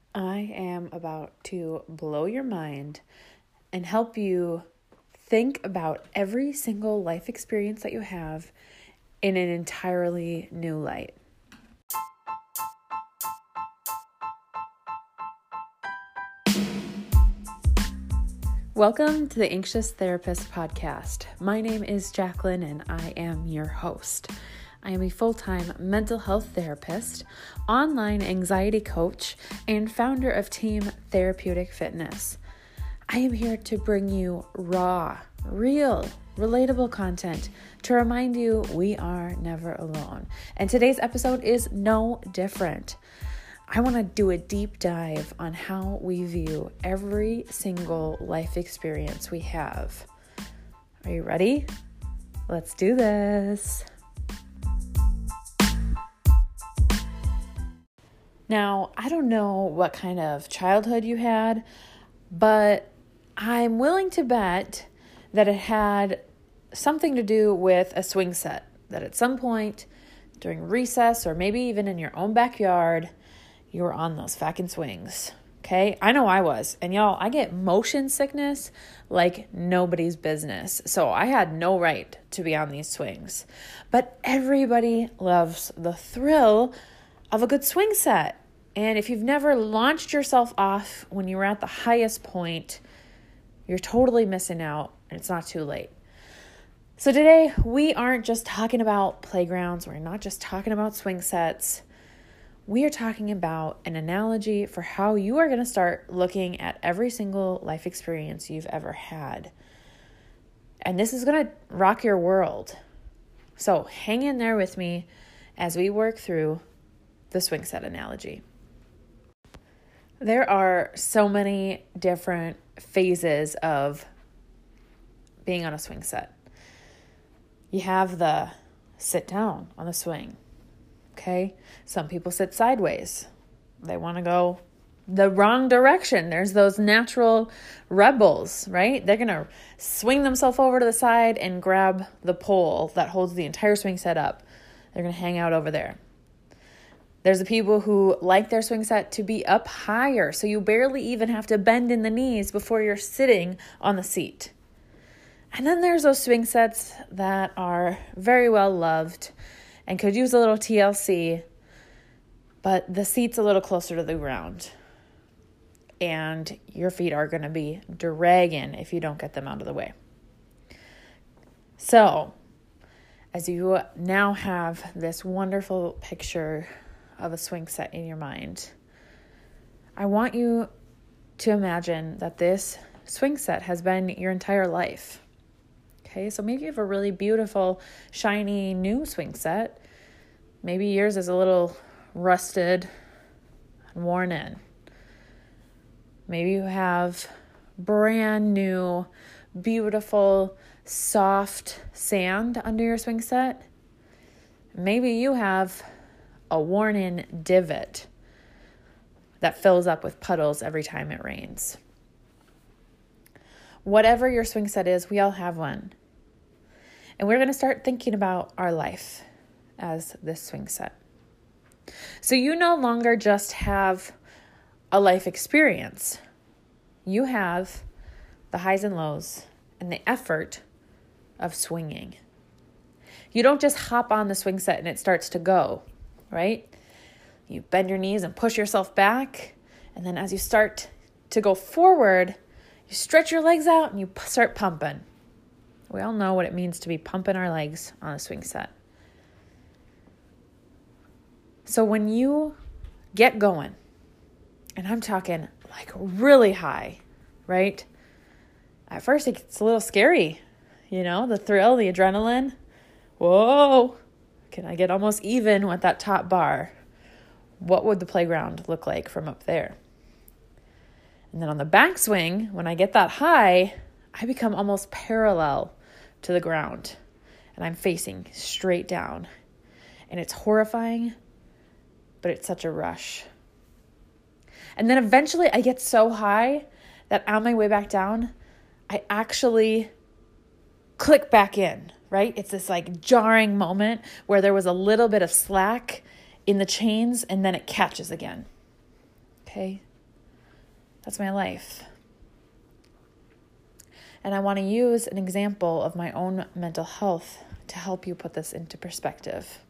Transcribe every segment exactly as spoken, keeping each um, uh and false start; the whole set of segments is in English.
I am about to blow your mind and help you think about every single life experience that you have in an entirely new light. Welcome to the Anxious Therapist Podcast. My name is Jacqueline and I am your host. I am a full-time mental health therapist, online anxiety coach, and founder of Team Therapeutic Fitness. I am here to bring you raw, real, relatable content to remind you we are never alone. And today's episode is no different. I want to do a deep dive on how we view every single life experience we have. Are you ready? Let's do this. Now, I don't know what kind of childhood you had, but I'm willing to bet that it had something to do with a swing set, that at some point during recess or maybe even in your own backyard, you were on those fucking swings, okay? I know I was. And y'all, I get motion sickness like nobody's business. So I had no right to be on these swings. But everybody loves the thrill of a good swing set. And if you've never launched yourself off when you were at the highest point, you're totally missing out, and it's not too late. So today, we aren't just talking about playgrounds. We're not just talking about swing sets. We are talking about an analogy for how you are going to start looking at every single life experience you've ever had. And this is going to rock your world. So hang in there with me as we work through the swing set analogy. There are so many different phases of being on a swing set. You have the sit down on the swing. Okay, some people sit sideways. They want to go the wrong direction. There's those natural rebels, right? They're going to swing themselves over to the side and grab the pole that holds the entire swing set up. They're going to hang out over there. There's the people who like their swing set to be up higher, so you barely even have to bend in the knees before you're sitting on the seat. And then there's those swing sets that are very well loved and could use a little T L C, but the seat's a little closer to the ground. And your feet are going to be dragging if you don't get them out of the way. So, as you now have this wonderful picture of a swing set in your mind, I want you to imagine that this swing set has been your entire life. Okay, so maybe you have a really beautiful, shiny, new swing set. Maybe yours is a little rusted and worn in. Maybe you have brand new, beautiful, soft sand under your swing set. Maybe you have a worn-in divot that fills up with puddles every time it rains. Whatever your swing set is, we all have one. And we're going to start thinking about our life as this swing set. So you no longer just have a life experience. You have the highs and lows and the effort of swinging. You don't just hop on the swing set and it starts to go, right? You bend your knees and push yourself back. And then as you start to go forward, you stretch your legs out and you start pumping. We all know what it means to be pumping our legs on a swing set. So when you get going, and I'm talking like really high, right? At first it's a little scary, you know, the thrill, the adrenaline. Whoa, can I get almost even with that top bar? What would the playground look like from up there? And then on the backswing, when I get that high, I become almost parallel to the ground. And I'm facing straight down. And it's horrifying, but it's such a rush. And then eventually I get so high that on my way back down, I actually click back in, right? It's this like jarring moment where there was a little bit of slack in the chains and then it catches again. Okay. That's my life. And I want to use an example of my own mental health to help you put this into perspective.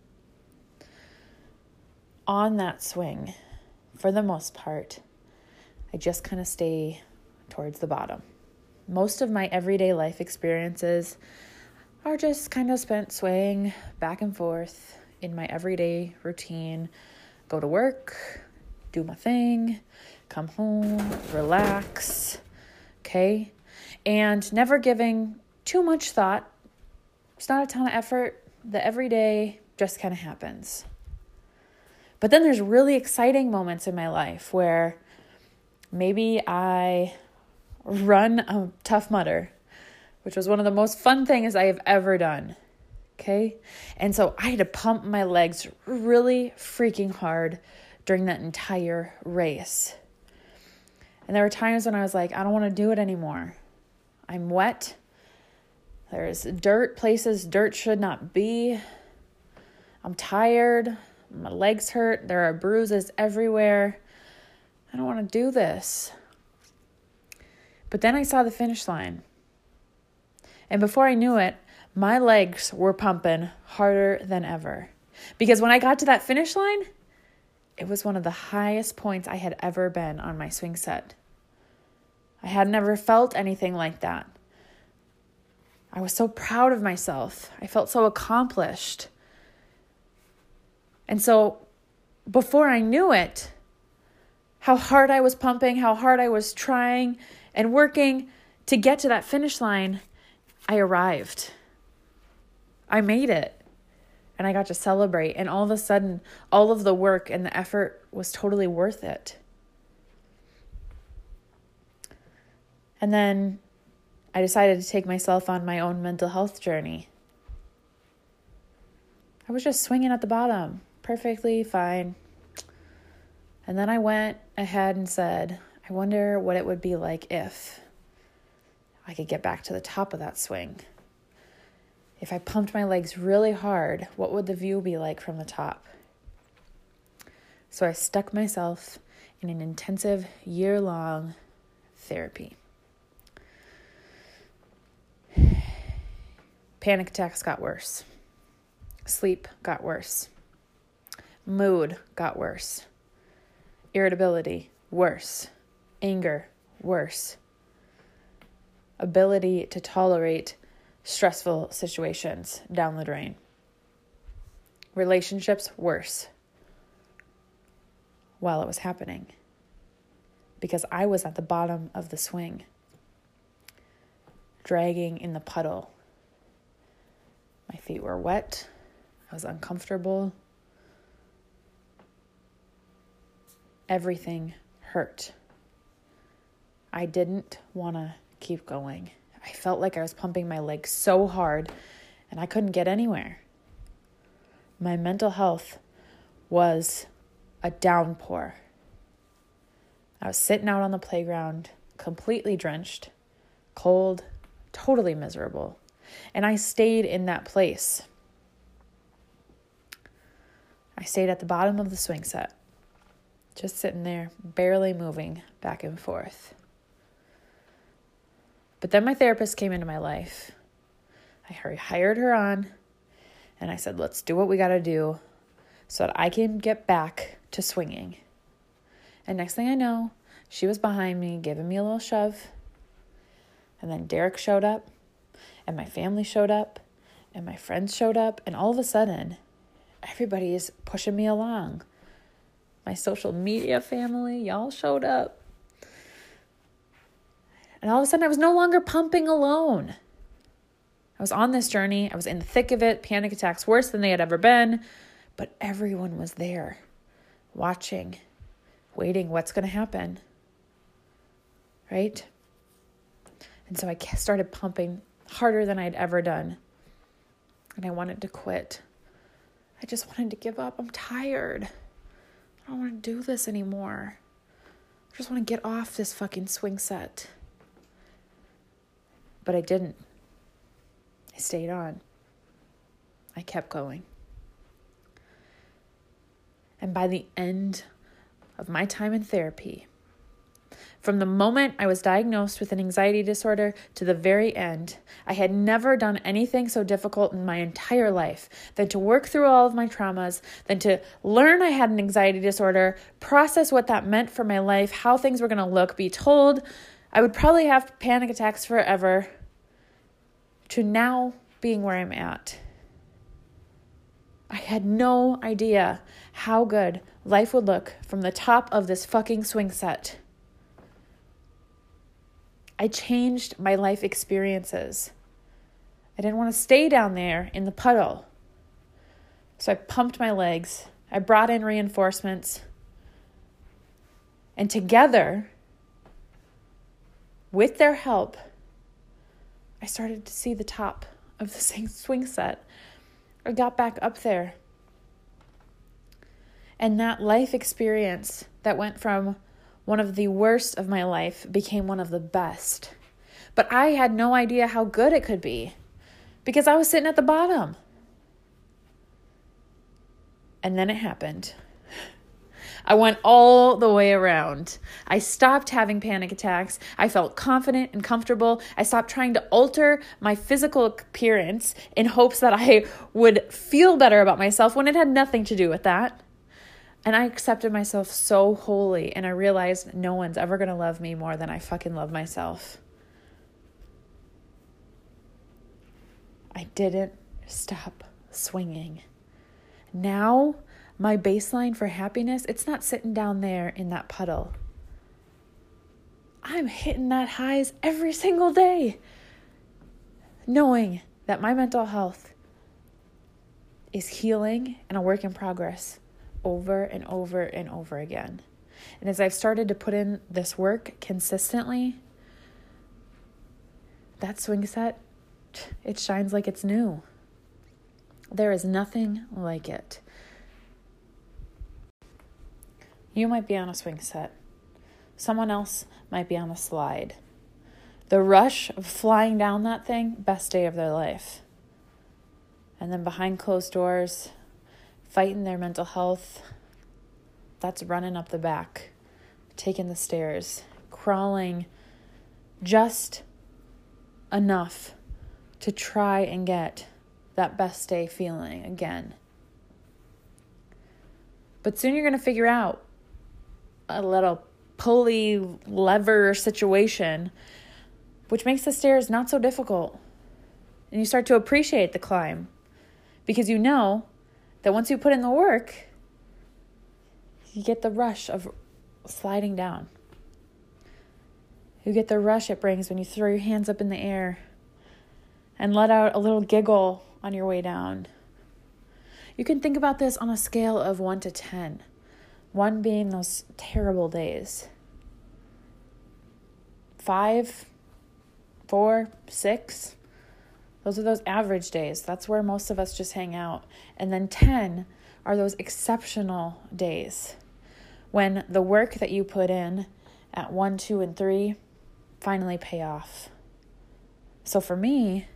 On that swing, for the most part, I just kind of stay towards the bottom. Most of my everyday life experiences are just kind of spent swaying back and forth in my everyday routine. Go to work, do my thing, come home, relax, okay? And never giving too much thought. It's not a ton of effort. The everyday just kind of happens. But then there's really exciting moments in my life where maybe I run a Tough Mudder, which was one of the most fun things I have ever done. Okay? And so I had to pump my legs really freaking hard during that entire race. And there were times when I was like, I don't want to do it anymore. I'm wet. There's dirt places dirt should not be. I'm tired. My legs hurt. There are bruises everywhere. I don't want to do this. But then I saw the finish line. And before I knew it, my legs were pumping harder than ever. Because when I got to that finish line, it was one of the highest points I had ever been on my swing set. I had never felt anything like that. I was so proud of myself. I felt so accomplished. And so before I knew it, how hard I was pumping, how hard I was trying and working to get to that finish line, I arrived. I made it. And I got to celebrate. And all of a sudden, all of the work and the effort was totally worth it. And then I decided to take myself on my own mental health journey. I was just swinging at the bottom, perfectly fine. And then I went ahead and said, I wonder what it would be like if I could get back to the top of that swing. If I pumped my legs really hard, what would the view be like from the top? So I stuck myself in an intensive year-long therapy. Panic attacks got worse. Sleep got worse. Mood got worse. Irritability, worse. Anger, worse. Ability to tolerate stressful situations, down the drain. Relationships, worse. While it was happening. Because I was at the bottom of the swing. Dragging in the puddle. My feet were wet. I was uncomfortable. Everything hurt. I didn't want to keep going. I felt like I was pumping my legs so hard and I couldn't get anywhere. My mental health was a downpour. I was sitting out on the playground, completely drenched, cold, totally miserable. And I stayed in that place. I stayed at the bottom of the swing set, just sitting there, barely moving back and forth. But then my therapist came into my life. I hired her on, and I said, let's do what we got to do so that I can get back to swinging. And next thing I know, she was behind me, giving me a little shove. And then Derek showed up, and my family showed up, and my friends showed up, and all of a sudden, everybody is pushing me along. My social media family, y'all showed up. And all of a sudden, I was no longer pumping alone. I was on this journey. I was in the thick of it. Panic attacks worse than they had ever been. But everyone was there, watching, waiting, what's going to happen? Right? And so I started pumping harder than I'd ever done. And I wanted to quit. I just wanted to give up. I'm tired. I don't want to do this anymore. I just want to get off this fucking swing set. But I didn't. I stayed on. I kept going. And by the end of my time in therapy, From the moment I was diagnosed with an anxiety disorder to the very end, I had never done anything so difficult in my entire life than to work through all of my traumas, than to learn I had an anxiety disorder, process what that meant for my life, how things were going to look, be told I would probably have panic attacks forever, to now being where I'm at. I had no idea how good life would look from the top of this fucking swing set. I changed my life experiences. I didn't want to stay down there in the puddle. So I pumped my legs. I brought in reinforcements. And together, with their help, I started to see the top of the same swing set. I got back up there. And that life experience that went from one of the worst of my life became one of the best. But I had no idea how good it could be because I was sitting at the bottom. And then it happened. I went all the way around. I stopped having panic attacks. I felt confident and comfortable. I stopped trying to alter my physical appearance in hopes that I would feel better about myself when it had nothing to do with that. And I accepted myself so wholly, and I realized no one's ever going to love me more than I fucking love myself. I didn't stop swinging. Now, my baseline for happiness, it's not sitting down there in that puddle. I'm hitting that highs every single day, knowing that my mental health is healing and a work in progress. Over and over and over again. And as I've started to put in this work consistently, that swing set, it shines like it's new. There is nothing like it. You might be on a swing set. Someone else might be on a slide. The rush of flying down that thing, best day of their life. And then behind closed doors, fighting their mental health, that's running up the back, taking the stairs, crawling just enough to try and get that best day feeling again. But soon you're going to figure out a little pulley lever situation, which makes the stairs not so difficult. And you start to appreciate the climb because you know that once you put in the work, you get the rush of sliding down. You get the rush it brings when you throw your hands up in the air and let out a little giggle on your way down. You can think about this on a scale of one to ten. One being those terrible days. Five, four, six. Those are those average days. That's where most of us just hang out. And then ten are those exceptional days when the work that you put in at one, two, and three finally pay off. So for me,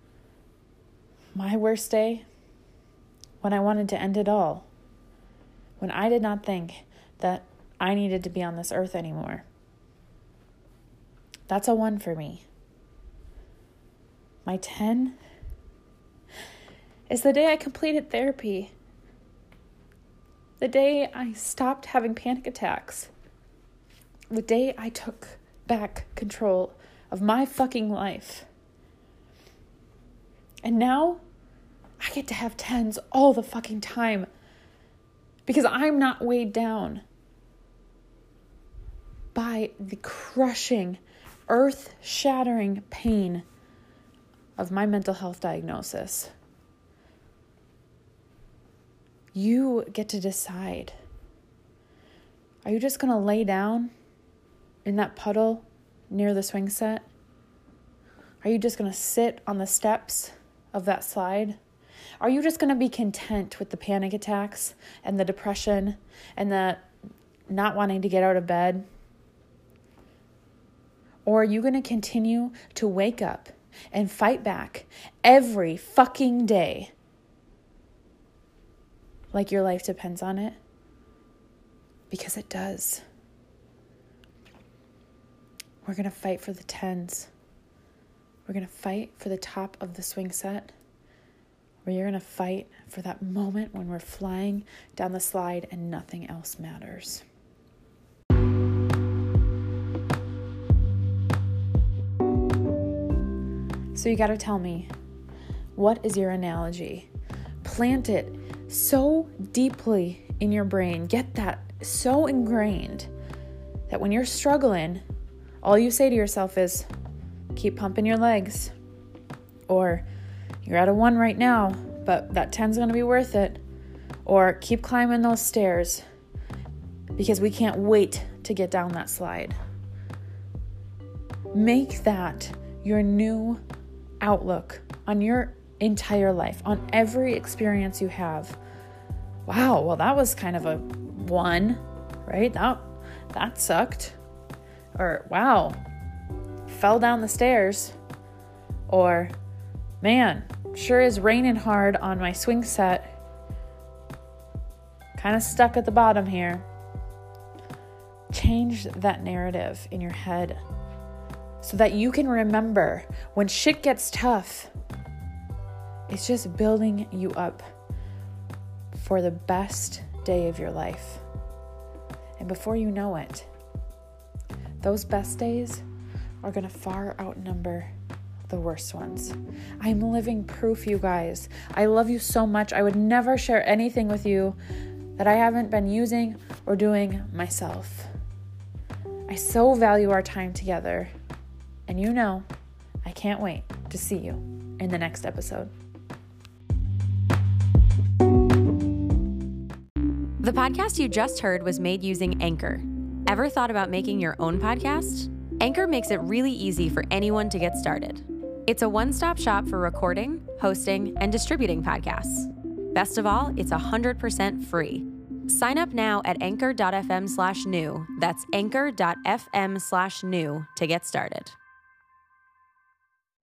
my worst day, when I wanted to end it all, when I did not think that I needed to be on this earth anymore, that's a one for me. My ten is the day I completed therapy. The day I stopped having panic attacks. The day I took back control of my fucking life. And now I get to have tens all the fucking time because I'm not weighed down by the crushing, earth-shattering pain of my mental health diagnosis. You get to decide. Are you just going to lay down in that puddle near the swing set? Are you just going to sit on the steps of that slide? Are you just going to be content with the panic attacks and the depression and the not wanting to get out of bed? Or are you going to continue to wake up and fight back every fucking day like your life depends on it? Because it does. We're going to fight for the tens. We're going to fight for the top of the swing set, where you're going to fight for that moment when we're flying down the slide and nothing else matters. So you got to tell me, what is your analogy? Plant it so deeply in your brain. Get that so ingrained that when you're struggling, all you say to yourself is, keep pumping your legs. Or, you're at a one right now, but that ten's going to be worth it. Or, keep climbing those stairs because we can't wait to get down that slide. Make that your new outlook on your entire life, on every experience you have. Wow, well, that was kind of a one, right? That, that sucked. Or, wow, fell down the stairs. Or, man, sure is raining hard on my swing set. Kind of stuck at the bottom here. Change that narrative in your head so that you can remember when shit gets tough, it's just building you up for the best day of your life. And before you know it, those best days are going to far outnumber the worst ones. I'm living proof, you guys. I love you so much. I would never share anything with you that I haven't been using or doing myself. I so value our time together. And you know, I can't wait to see you in the next episode. The podcast you just heard was made using Anchor. Ever thought about making your own podcast? Anchor makes it really easy for anyone to get started. It's a one-stop shop for recording, hosting, and distributing podcasts. Best of all, it's one hundred percent free. Sign up now at anchor.fm slash new. That's anchor.fm slash new to get started.